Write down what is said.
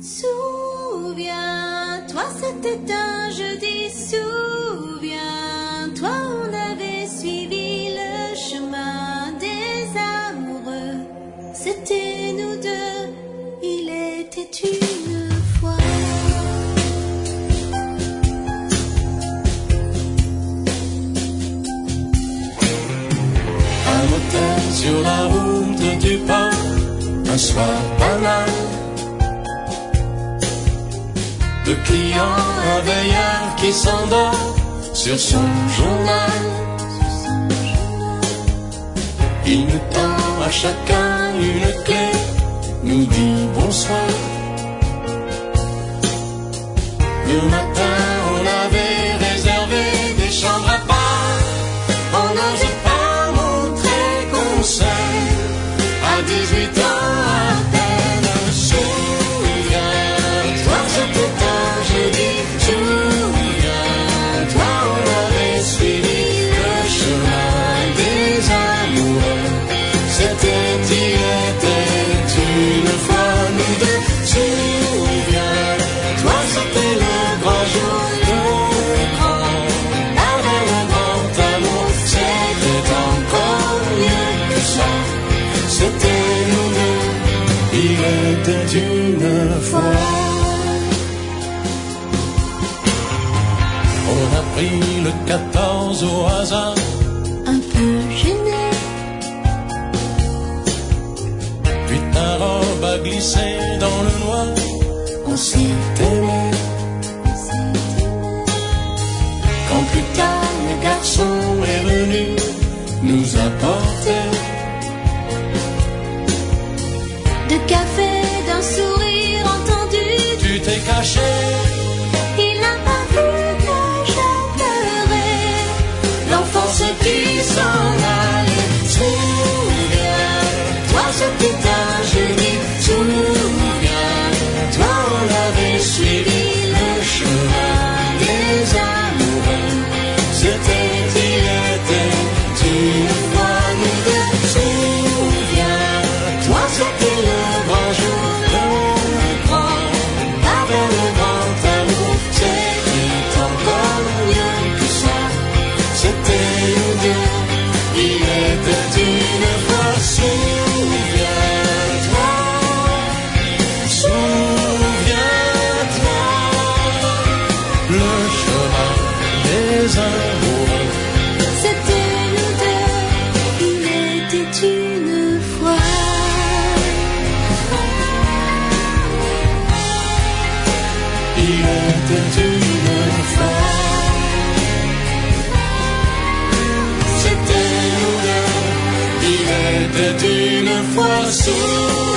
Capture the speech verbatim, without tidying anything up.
Souviens-toi, c'était un jeudi. Souviens-toi, on avait suivi le chemin des amoureux. C'était nous deux, il était une fois. Un motel sur la route du port, un soir banal. Deux clients, un veilleur qui s'endort sur son journal. Il nous tend à chacun une clé, nous dit bonsoir. Le matin, on avait réservé des chambres à part. On n'osait pas montrer qu'on s'aime à dix-huit ans à peine. Souviens-toi, c'était un jeudi. Souviens-toi, on avait suivi le chemin des amoureux. C'était, il était une fois nous deux. Souviens-toi, c'était le grand jour, le grand, avec le grand amour. C'était encore mieux que ça. C'était nous deux, il était une fois. On a pris le quatorze au hasard, Un peu gêné, puis ta robe a glissé dans le noir. on s'est T'aimais. Quand plus tard le garçon est venu nous apporter de café, d'un sourire entendu. tu t'es caché. Il n'a pas vu que je pleurais, l'enfance qui s'en allait. Souviens-toi, c'était un jeudi. Souviens-toi, on avait suivi le chemin des amoureux. C'était, il était une fois nous deux. Souviens-toi, c'était le grand jour, Le grand, avec le grand amour. C'était encore mieux que ça. c'était nous deux, il était une fois. Souviens-toi, souviens-toi, le chemin des amoureux. C'était nous deux, il était une fois. Il était une fois. C'était nous deux, il était une fois. Souviens-toi.